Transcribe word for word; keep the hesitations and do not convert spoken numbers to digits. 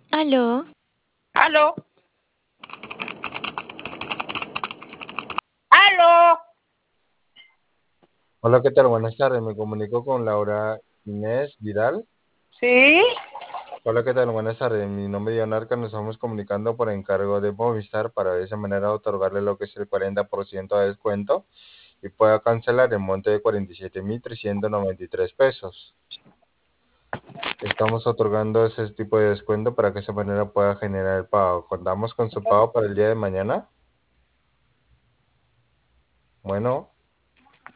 Aló, Aló, aló. Hola, ¿qué tal? Buenas tardes. Me comunico con Laura Inés Vidal. ¿Sí? Hola, ¿qué tal? Buenas tardes. Mi nombre es Arca. Nos estamos comunicando por encargo de Movistar para de esa manera otorgarle lo que es el cuarenta por ciento de descuento y pueda cancelar el monto de cuarenta y siete mil trescientos noventa y tres pesos. Estamos otorgando ese tipo de descuento para que de esa manera pueda generar el pago. ¿Contamos con su pago para el día de mañana? Bueno.